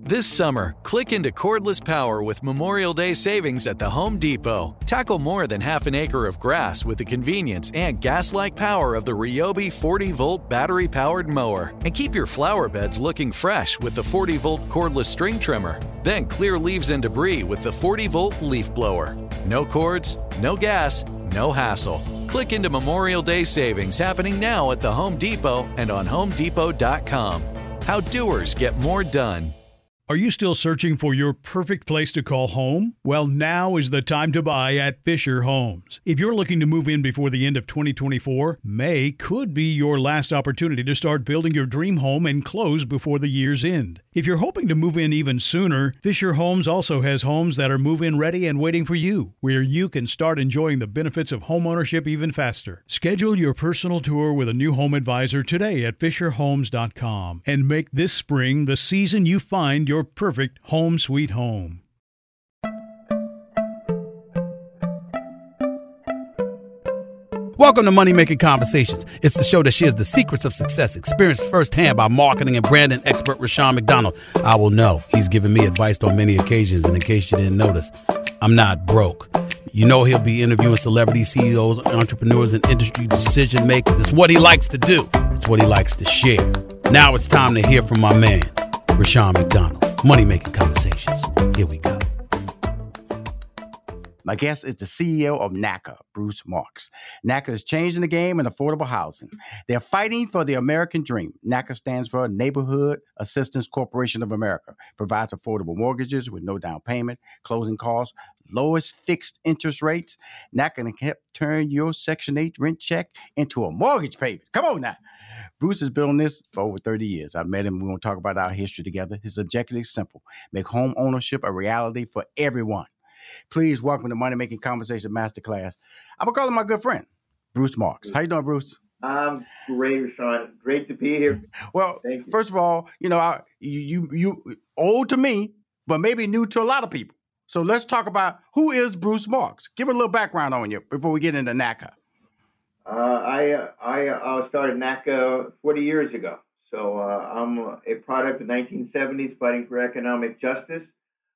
This summer, click into cordless power with Memorial Day savings at the Home Depot. Tackle more than half an acre of grass with the convenience and gas-like power of the Ryobi 40-volt battery-powered mower. And keep your flower beds looking fresh with the 40-volt cordless string trimmer. Then clear leaves and debris with the 40-volt leaf blower. No cords, no gas, no hassle. Click into Memorial Day savings happening now at the Home Depot and on HomeDepot.com. How doers get more done. Are you still searching for your perfect place to call home? Well, now is the time to buy at Fisher Homes. If you're looking to move in before the end of 2024, May could be your last opportunity to start building your dream home and close before the year's end. If you're hoping to move in even sooner, Fisher Homes also has homes that are move-in ready and waiting for you, where you can start enjoying the benefits of homeownership even faster. Schedule your personal tour with a new home advisor today at FisherHomes.com and make this spring the season you find your perfect home sweet home. Welcome to Money Making Conversations. It's the show that shares the secrets of success, experienced firsthand by marketing and branding expert Rushion McDonald. I will know he's given me advice on many occasions, and in case you didn't notice, I'm not broke. You know he'll be interviewing celebrity CEOs, entrepreneurs, and industry decision makers. It's what he likes to do. It's what he likes to share. Now it's time to hear from my man, Rushion McDonald. Money Making Conversations. Here we go. My guest is the CEO of NACA, Bruce Marks. NACA is changing the game in affordable housing. They're fighting for the American dream. NACA stands for Neighborhood Assistance Corporation of America. Provides affordable mortgages with no down payment, closing costs, lowest fixed interest rates. NACA can help turn your Section 8 rent check into a mortgage payment. Come on now. Bruce has been on this for over 30 years. I've met him. We're going to talk about our history together. His objective is simple: make home ownership a reality for everyone. Please welcome to Money Making Conversation Masterclass. I'm going to call him my good friend, Bruce Marks. How you doing, Bruce? I'm great, Rushion. Great to be here. Well, first of all, you old to me, but maybe new to a lot of people. So let's talk about who is Bruce Marks. Give a little background on you before we get into NACA. I started NACA 40 years ago. So I'm a product of the 1970s fighting for economic justice.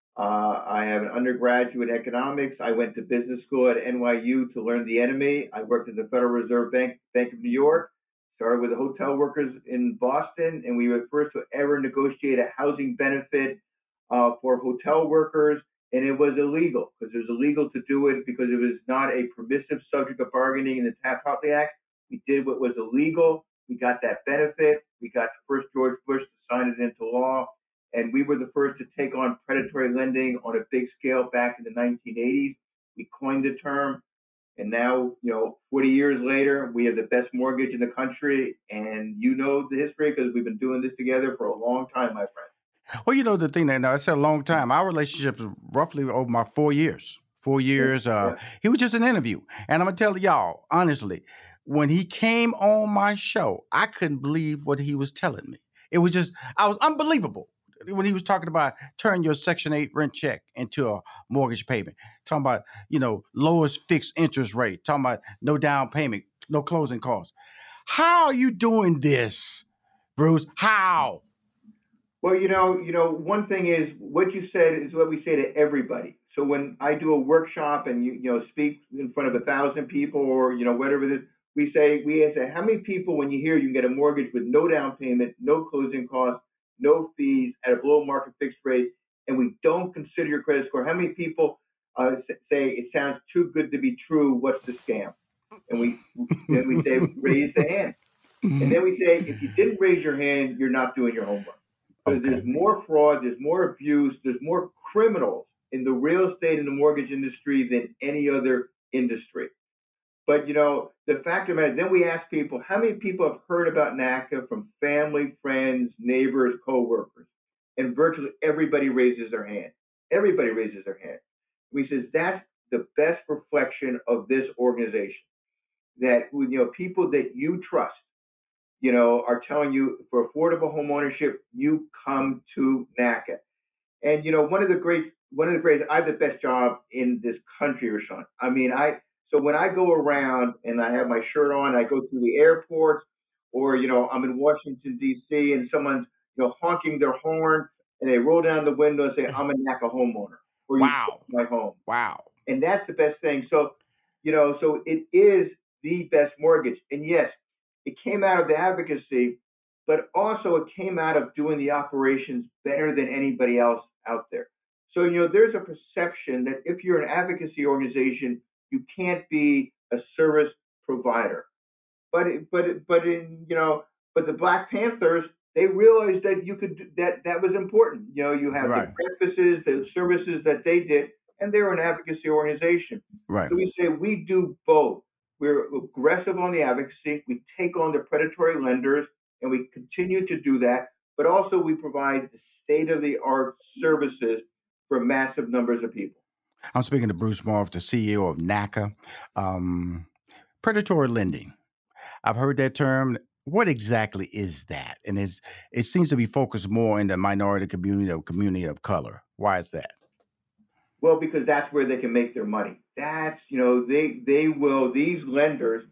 I have an undergraduate in economics. I went to business school at NYU to learn the enemy. I worked at the Federal Reserve Bank of New York, started with the hotel workers in Boston, and we were the first to ever negotiate a housing benefit for hotel workers. And it was illegal because it was illegal to do it because it was not a permissive subject of bargaining in the Taft-Hartley Act. We did what was illegal. We got that benefit. We got the first George Bush to sign it into law. And we were the first to take on predatory lending on a big scale back in the 1980s. We coined the term. And now, 40 years later, we have the best mortgage in the country. And you know the history because we've been doing this together for a long time, my friend. Well, the thing that now it's a long time. Our relationship is roughly over my 4 years. 4 years. He was just an interview. And I'm going to tell y'all, honestly, when he came on my show, I couldn't believe what he was telling me. It was I was unbelievable. When he was talking about turn your Section 8 rent check into a mortgage payment, talking about, lowest fixed interest rate, talking about no down payment, no closing costs. How are you doing this, Bruce? How? Well, one thing is what you said is what we say to everybody. So when I do a workshop and you speak in front of 1,000 people or whatever it is, we say how many people when you hear you can get a mortgage with no down payment, no closing costs, no fees at a below market fixed rate, and we don't consider your credit score. How many people say it sounds too good to be true? What's the scam? And we say raise the hand, and then we say if you didn't raise your hand, you're not doing your homework. Because there's more fraud, there's more abuse, there's more criminals in the real estate and the mortgage industry than any other industry. But, the fact of it, then we ask people, how many people have heard about NACA from family, friends, neighbors, coworkers? And virtually everybody raises their hand. Everybody raises their hand. We says that's the best reflection of this organization. That, people that you trust, are telling you for affordable home ownership, you come to NACA. And, one of the great, I have the best job in this country, Rushion. So when I go around and I have my shirt on, I go through the airports or, I'm in Washington, D.C. and someone's, honking their horn. and they roll down the window and say, "I'm a NACA homeowner," or "You sold Wow. my home." Wow. And that's the best thing. So, so it is the best mortgage. And yes, it came out of the advocacy, but also it came out of doing the operations better than anybody else out there. So, there's a perception that if you're an advocacy organization, you can't be a service provider. But the Black Panthers, they realized that you could that was important. You have the Right. breakfasts, the services that they did, and they're an advocacy organization. Right. So we say we do both. We're aggressive on the advocacy. We take on the predatory lenders, and we continue to do that. But also, we provide the state of the art services for massive numbers of people. I'm speaking to Bruce Marks, the CEO of NACA. Predatory lending. I've heard that term. What exactly is that? And it seems to be focused more in the minority community or community of color. Why is that? Well, because that's where they can make their money. That's they will these lenders.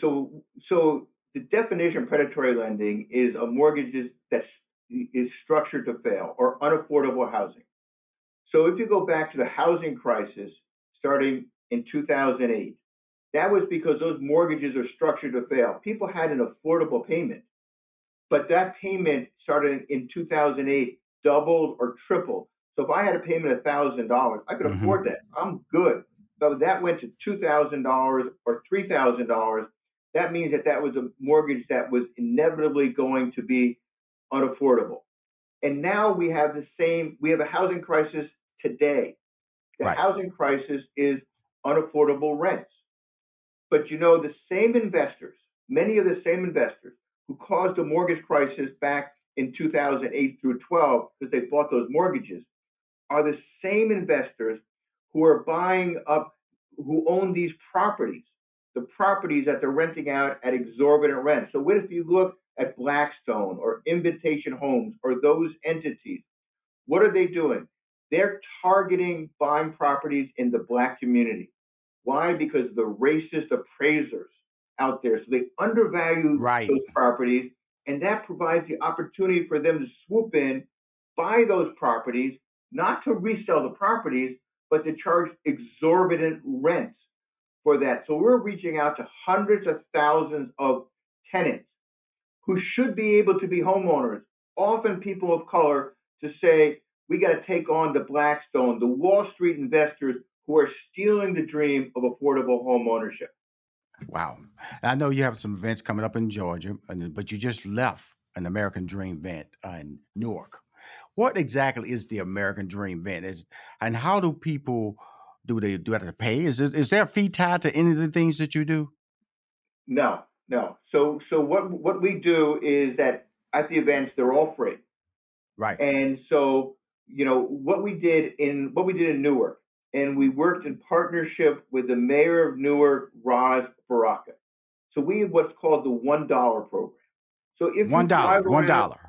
So the definition of predatory lending is a mortgage that is structured to fail or unaffordable housing. So if you go back to the housing crisis starting in 2008, that was because those mortgages are structured to fail. People had an affordable payment, but that payment started in 2008, doubled or tripled. So if I had a payment of $1,000, I could afford that. I'm good. But that went to $2,000 or $3,000. That means that was a mortgage that was inevitably going to be unaffordable. And now we have a housing crisis today. The Right. housing crisis is unaffordable rents. But the same investors, many of the same investors who caused the mortgage crisis back in 2008 through 12, because they bought those mortgages, are the same investors who are buying up, who own these properties, the properties that they're renting out at exorbitant rent. So what if you look at Blackstone or Invitation Homes or those entities? What are they doing? They're targeting buying properties in the Black community. Why? Because of the racist appraisers out there. So they undervalue Right. those properties, and that provides the opportunity for them to swoop in, buy those properties, not to resell the properties, but to charge exorbitant rents for that. So we're reaching out to hundreds of thousands of tenants who should be able to be homeowners, often people of color, to say, we got to take on the Blackstone, the Wall Street investors who are stealing the dream of affordable home ownership. Wow. I know you have some events coming up in Georgia, but you just left an American Dream event in Newark. What exactly is the American Dream event? And how do people do they have to pay? Is there a fee tied to any of the things that you do? No. So what we do is that at the events they're all free. Right. And so what we did in Newark, and we worked in partnership with the mayor of Newark, Ras Baraka. So we have what's called the $1 program. So if you $1. drive around,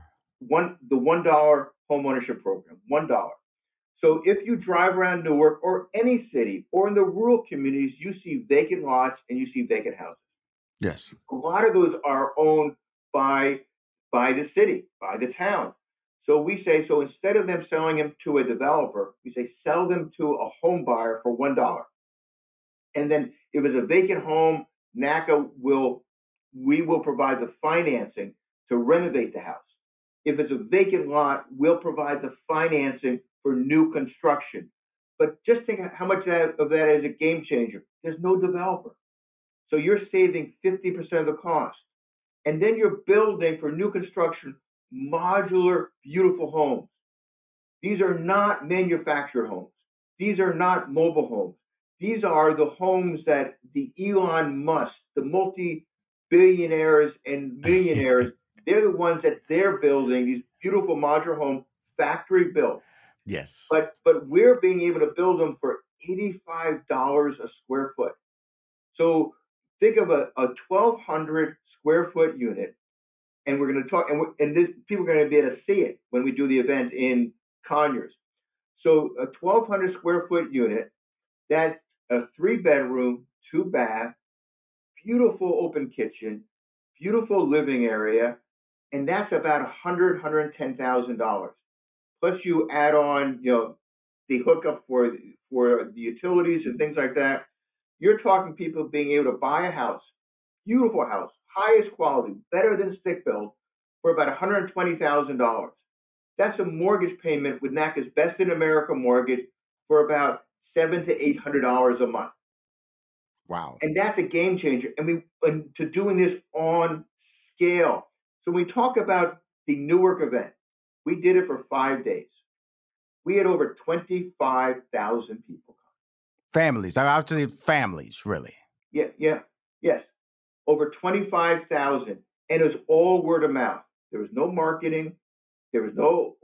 $1. the $1 homeownership program, $1. So if you drive around Newark or any city or in the rural communities, you see vacant lots and you see vacant houses. Yes. A lot of those are owned by the city, by the town. So we say, so instead of them selling them to a developer, we say sell them to a home buyer for $1. And then if it's a vacant home, we will provide the financing to renovate the house. If it's a vacant lot, we'll provide the financing for new construction. But just think how much of that is a game changer. There's no developer. So you're saving 50% of the cost. And then you're building for new construction modular, beautiful homes. These are not manufactured homes. These are not mobile homes. These are the homes that the Elon Musk, the multi-billionaires and millionaires, they're the ones that they're building these beautiful modular homes, factory built. Yes. But we're being able to build them for $85 a square foot. So think of a 1,200 square foot unit, and we're going to talk, and people are going to be able to see it when we do the event in Conyers. So a 1,200 square foot unit, that a 3-bedroom, 2-bath, beautiful open kitchen, beautiful living area, and that's about $110,000. plus you add on, the hookup for the utilities and things like that, you're talking people being able to buy a house, beautiful house, highest quality, better than stick built, for about $120,000. That's a mortgage payment with NACA's Best in America mortgage for about $700 to $800 a month. Wow. And that's a game changer. And to doing this on scale. So when we talk about the Newark event, we did it for 5 days. We had over 25,000 people come. Families. I would say families, really. Yes. Over 25,000. And it was all word of mouth. There was no marketing. It was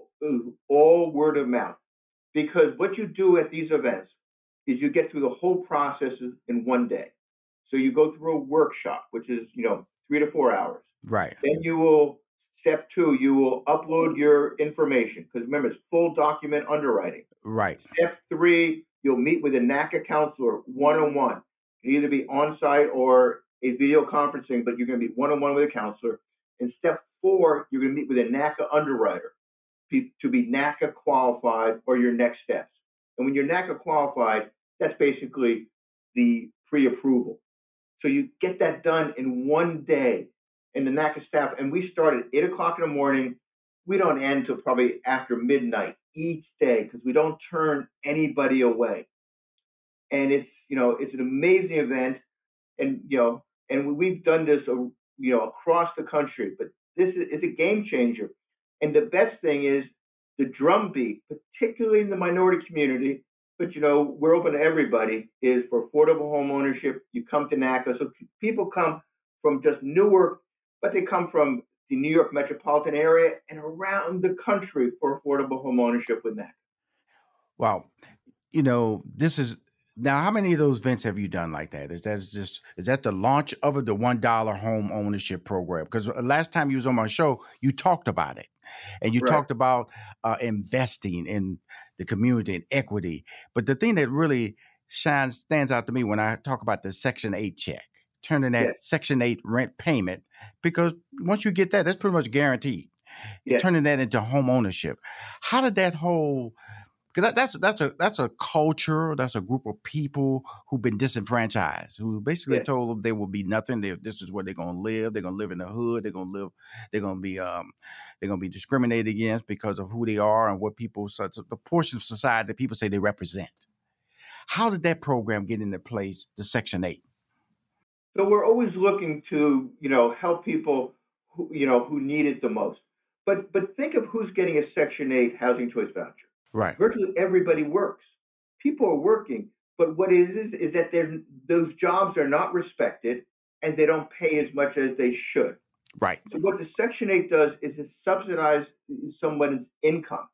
all word of mouth. Because what you do at these events is you get through the whole process in one day. So you go through a workshop, which is, 3 to 4 hours. Right. Then step 2, you will upload your information. Because remember, it's full document underwriting. Right. Step 3, you'll meet with a NACA counselor one-on-one. You can either be on-site or a video conferencing, but you're going to be one-on-one with a counselor. And step 4, you're going to meet with a NACA underwriter to be NACA qualified or your next steps. And when you're NACA qualified, that's basically the pre-approval. So you get that done in one day. And the NACA staff, and we start at 8 o'clock in the morning. We don't end till probably after midnight each day because we don't turn anybody away. And it's an amazing event. And, and we've done this, across the country, but this is a game changer. And the best thing is the drumbeat, particularly in the minority community, but, we're open to everybody, is for affordable home ownership. You come to NACA. So people come from just Newark, but they come from the New York metropolitan area and around the country for affordable home ownership with NACA. Wow. This is now, how many of those events have you done like that? Is that the launch of it, the $1 home ownership program? Because last time you was on my show, you talked about it, and you talked about investing in the community and equity. But the thing that really stands out to me when I talk about the Section 8 check, turning that Section 8 rent payment, because once you get that, that's pretty much guaranteed. Yes. Turning that into home ownership. How did that whole? Because that's a culture, that's a group of people who've been disenfranchised, who basically told them they will be nothing. This is where they're going to live. They're going to live in the hood. They're going to be discriminated against because of who they are and what the portion of society that people say they represent. How did that program get into place, the Section 8? So we're always looking to, help people who need it the most. But think of who's getting a Section 8 housing choice voucher. Right. Virtually everybody works. People are working, but what is that those jobs are not respected and they don't pay as much as they should. Right. So what the Section 8 does is it subsidizes someone's income.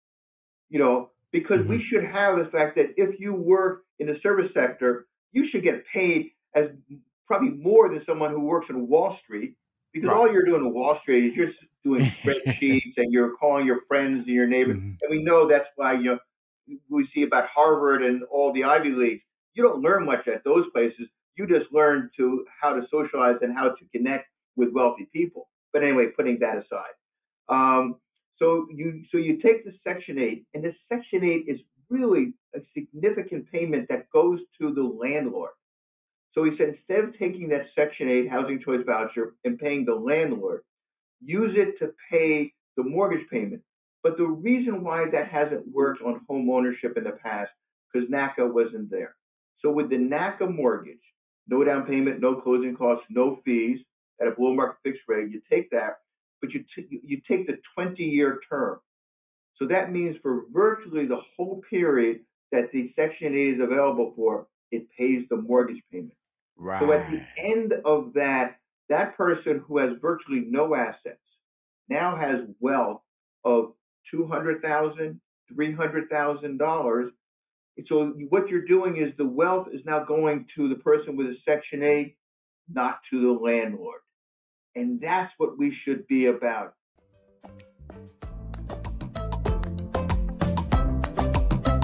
Because we should have the fact that if you work in the service sector, you should get paid as probably more than someone who works on Wall Street. Because all you're doing on Wall Street is you're just doing spreadsheets and you're calling your friends and your neighbors. Mm-hmm. And we know that's why we see about Harvard and all the Ivy Leagues. You don't learn much at those places. You just learn how to socialize and how to connect with wealthy people. But anyway, putting that aside. So you take the Section 8, and the Section 8 is really a significant payment that goes to the landlord. So he said, instead of taking that Section 8 housing choice voucher and paying the landlord, use it to pay the mortgage payment. But the reason why that hasn't worked on home ownership in the past, because NACA wasn't there. So with the NACA mortgage, no down payment, no closing costs, no fees, at a below market fixed rate, you take that, but you take the 20-year term. So that means for virtually the whole period that the Section 8 is available for, it pays the mortgage payment. Right. So at the end of that person who has virtually no assets now has wealth of $200,000, $300,000. So what you're doing is the wealth is now going to the person with a Section 8, not to the landlord. And that's what we should be about.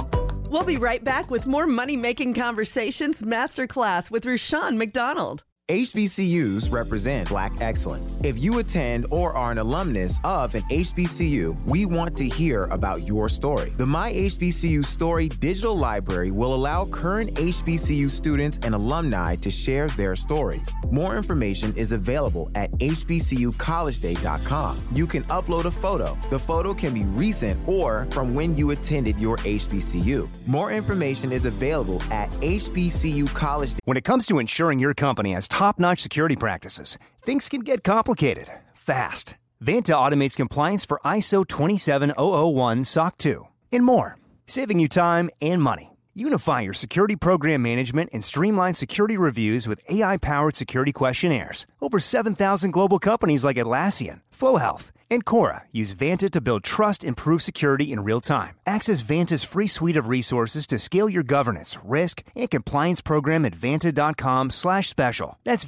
We'll be right back with more Money Making Conversations Masterclass with Rushion McDonald. HBCUs represent Black excellence. If you attend or are an alumnus of an HBCU, we want to hear about your story. The My HBCU Story digital library will allow current HBCU students and alumni to share their stories. More information is available at hbcucollegeday.com. You can upload a photo. The photo can be recent or from when you attended your HBCU. More information is available at hbcucollegeday. When it comes to ensuring your company has top-notch security practices, things can get complicated fast. Vanta automates compliance for ISO 27001 SOC 2 and more, saving you time and money. Unify your security program management and streamline security reviews with AI-powered security questionnaires. Over 7,000 global companies like Atlassian, Flow Health, and Cora use Vanta to build trust and prove security in real time. Access Vanta's free suite of resources to scale your governance, risk, and compliance program at vanta.com/special. That's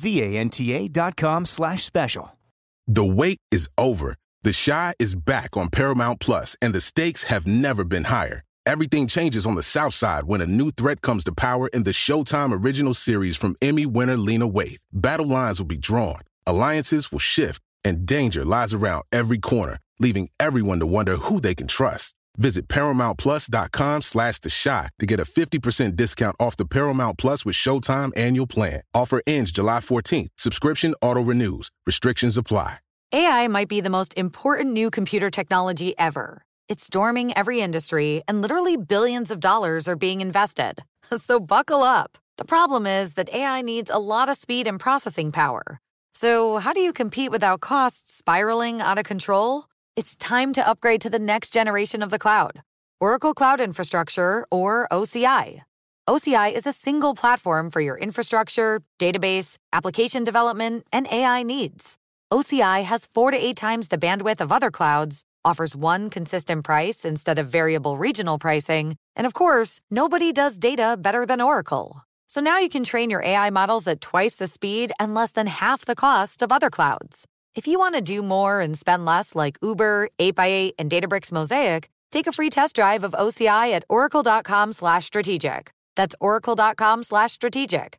VANTA.com/special. The wait is over. The Chi is back on Paramount Plus, and the stakes have never been higher. Everything changes on the South Side when a new threat comes to power in the Showtime original series from Emmy winner Lena Waithe. Battle lines will be drawn, alliances will shift, and danger lies around every corner, leaving everyone to wonder who they can trust. Visit ParamountPlus.com/The Chi to get a 50% discount off the Paramount Plus with Showtime annual plan. Offer ends July 14th. Subscription auto-renews. Restrictions apply. AI might be the most important new computer technology ever. It's storming every industry, and literally billions of dollars are being invested. So buckle up. The problem is that AI needs a lot of speed and processing power. So how do you compete without costs spiraling out of control? It's time to upgrade to the next generation of the cloud. Oracle Cloud Infrastructure, or OCI. OCI is a single platform for your infrastructure, database, application development, and AI needs. OCI has 4 to 8 times the bandwidth of other clouds, offers one consistent price instead of variable regional pricing, and of course, nobody does data better than Oracle. So now you can train your AI models at twice the speed and less than half the cost of other clouds. If you want to do more and spend less like Uber, 8x8, and Databricks Mosaic, take a free test drive of OCI at oracle.com/strategic. That's oracle.com/strategic.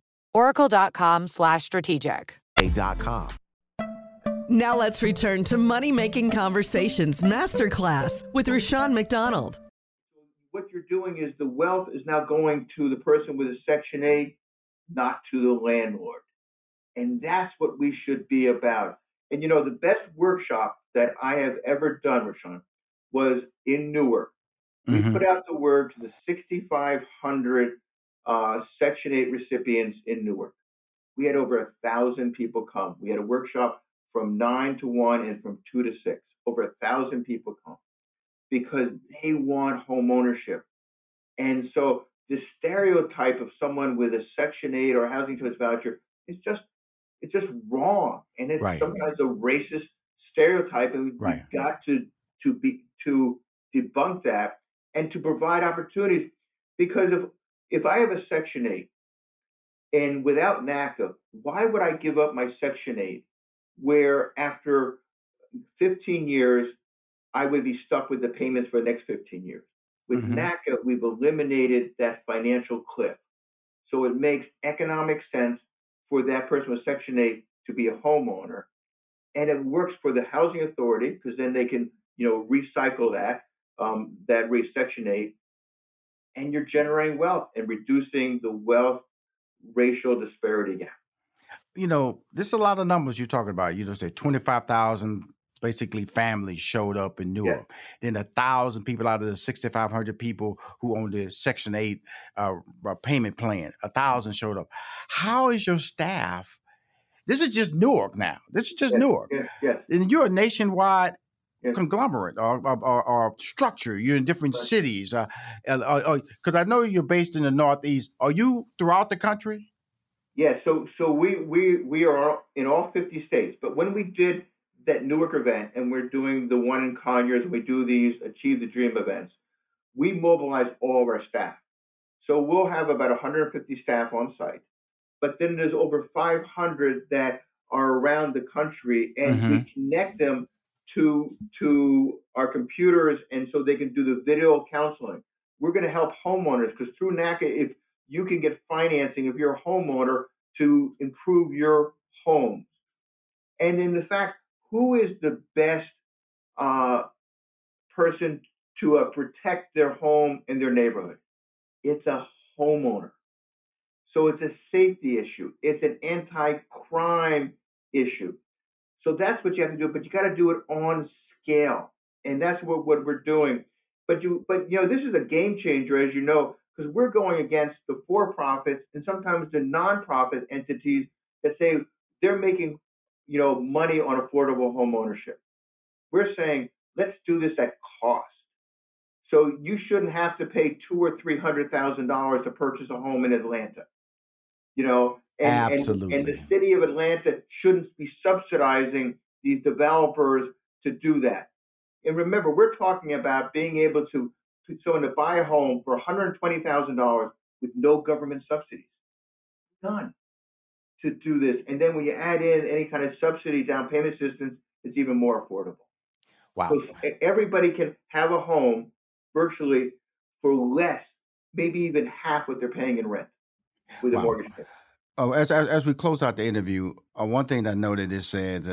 Oracle.com/strategic. .com. Now let's return to Money Making Conversations Masterclass with Rushion McDonald. What you're doing is the wealth is now going to the person with a Section 8, not to the landlord. And that's what we should be about. And you know, the best workshop that I have ever done, Rushion, was in Newark. We put out the word to the 6,500 Section 8 recipients in Newark. We had over 1,000 people come. We had a workshop from 9 to 1 and from 2 to 6. Over 1,000 people come because they want home ownership. And so the stereotype of someone with a Section 8 or housing choice voucher is just wrong. And it's sometimes a racist stereotype. And we've got to debunk that and to provide opportunities. Because if I have a Section 8 and without NACA, why would I give up my Section 8 where after 15 years, I would be stuck with the payments for the next 15 years? With NACA, we've eliminated that financial cliff. So it makes economic sense for that person with Section 8 to be a homeowner. And it works for the housing authority because then they can, recycle that Section 8. And you're generating wealth and reducing the wealth racial disparity gap. There's a lot of numbers you're talking about. Say 25,000 basically families showed up in Newark. Yeah. Then 1,000 people out of the 6,500 people who own the Section 8 payment plan, 1,000 showed up. How is your staff? This is just Newark now. This is just Newark. Yes. And you're a nationwide conglomerate or structure. You're in different cities. Because I know you're based in the Northeast. Are you throughout the country? Yeah, so we are in all 50 states. But when we did that Newark event, and we're doing the one in Conyers, and we do these Achieve the Dream events, we mobilize all of our staff. So we'll have about 150 staff on site. But then there's over 500 that are around the country, and we connect them to our computers, and so they can do the video counseling. We're going to help homeowners because through NACA, if you can get financing, if you're a homeowner, to improve your homes. And in fact, who is the best person to protect their home and their neighborhood? It's a homeowner. So it's a safety issue. It's an anti-crime issue. So that's what you have to do, but you got to do it on scale. And that's what we're doing. But this is a game changer, as you know, because we're going against the for-profits and sometimes the nonprofit entities that say they're making, money on affordable home ownership. We're saying, let's do this at cost. So you shouldn't have to pay $200,000 or $300,000 to purchase a home in Atlanta. Absolutely. And the city of Atlanta shouldn't be subsidizing these developers to do that. And remember, we're talking about being able to someone to buy a home for $120,000 with no government subsidies. None. To do this. And then when you add in any kind of subsidy down payment assistance, it's even more affordable. Wow. So everybody can have a home virtually for less, maybe even half what they're paying in rent with a mortgage payment. Oh, as we close out the interview, one thing that I noted is said,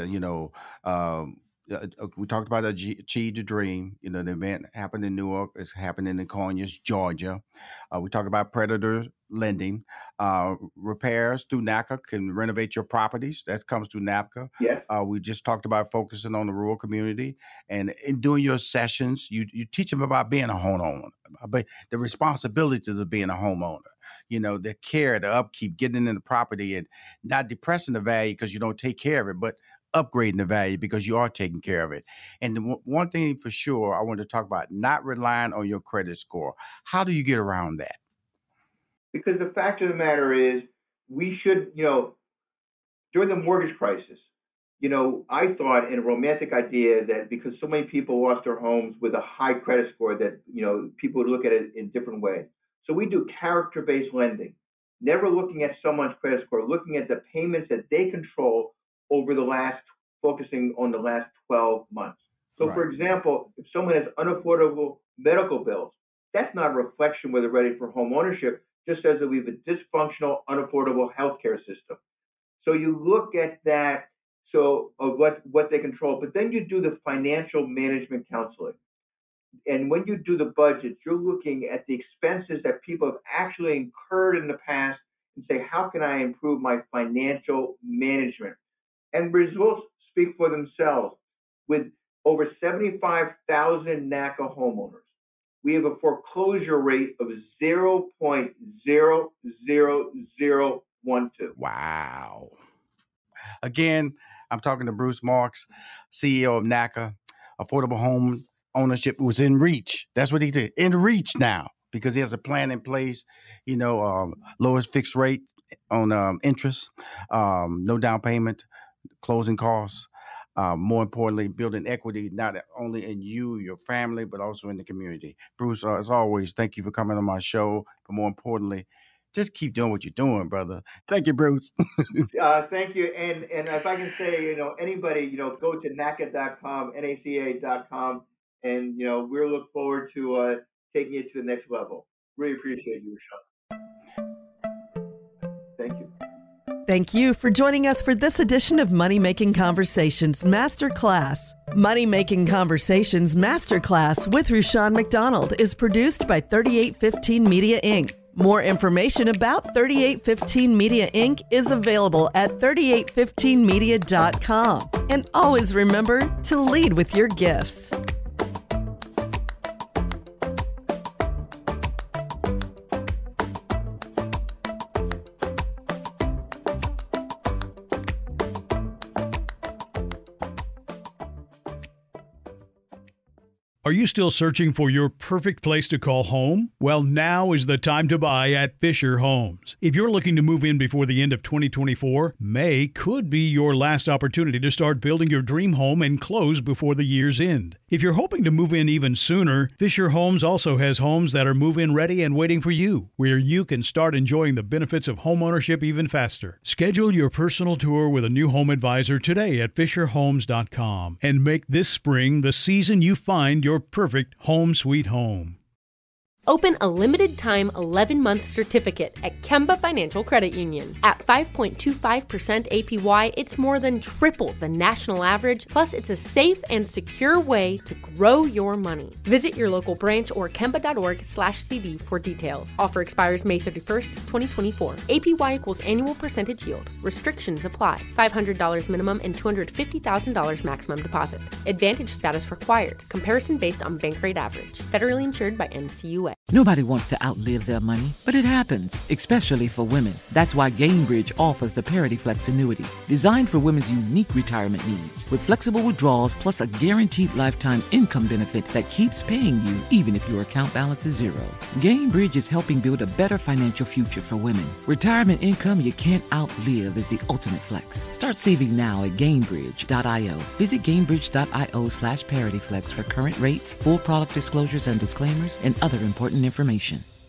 we talked about Achieve the Dream. The event happened in Newark. It's happening in Conyers, Georgia. We talked about predator lending. Repairs through NACA can renovate your properties. That comes through NAPCA. Yes. We just talked about focusing on the rural community. And in doing your sessions, you teach them about being a homeowner, but the responsibilities of being a homeowner. The care, the upkeep, getting in the property and not depressing the value because you don't take care of it, but upgrading the value because you are taking care of it. And one thing for sure, I want to talk about not relying on your credit score. How do you get around that? Because the fact of the matter is, we should, during the mortgage crisis, I thought in a romantic idea that because so many people lost their homes with a high credit score that, people would look at it in a different way. So we do character-based lending, never looking at someone's credit score, looking at the payments that they control focusing on the last 12 months. So, right. For example, if someone has unaffordable medical bills, that's not a reflection whether they're ready for home ownership, just says that we have a dysfunctional, unaffordable healthcare system. So you look at that, of what they control, but then you do the financial management counseling. And when you do the budgets, you're looking at the expenses that people have actually incurred in the past and say, how can I improve my financial management? And results speak for themselves. With over 75,000 NACA homeowners, we have a foreclosure rate of 0.00012. Wow. Again, I'm talking to Bruce Marks, CEO of NACA. Affordable home ownership was in reach. That's what he did. In reach now, because he has a plan in place, lowest fixed rate on interest, no down payment, closing costs, more importantly, building equity, not only in you, your family, but also in the community. Bruce, as always, thank you for coming on my show. But more importantly, just keep doing what you're doing, brother. Thank you, Bruce. Thank you. And if I can say, anybody, go to NACA.com, NACA.com, and, we look forward to taking it to the next level. Really appreciate you, Sean. Thank you. Thank you for joining us for this edition of Money Making Conversations Masterclass. Money Making Conversations Masterclass with Rushion McDonald is produced by 3815 Media Inc. More information about 3815 Media Inc. is available at 3815media.com. And always remember to lead with your gifts. Are you still searching for your perfect place to call home? Well, now is the time to buy at Fisher Homes. If you're looking to move in before the end of 2024, May could be your last opportunity to start building your dream home and close before the year's end. If you're hoping to move in even sooner, Fisher Homes also has homes that are move-in ready and waiting for you, where you can start enjoying the benefits of homeownership even faster. Schedule your personal tour with a new home advisor today at FisherHomes.com and make this spring the season you find your perfect home sweet home. Open a limited-time 11-month certificate at Kemba Financial Credit Union. At 5.25% APY, it's more than triple the national average, plus it's a safe and secure way to grow your money. Visit your local branch or kemba.org/CD for details. Offer expires May 31st, 2024. APY equals annual percentage yield. Restrictions apply. $500 minimum and $250,000 maximum deposit. Advantage status required. Comparison based on bank rate average. Federally insured by NCUA. Nobody wants to outlive their money, but it happens, especially for women. That's why Gainbridge offers the Parity Flex annuity, designed for women's unique retirement needs, with flexible withdrawals plus a guaranteed lifetime income benefit that keeps paying you even if your account balance is zero. Gainbridge is helping build a better financial future for women. Retirement income you can't outlive is the ultimate flex. Start saving now at Gainbridge.io. Visit Gainbridge.io/ParityFlex for current rates, full product disclosures and disclaimers, and other important information.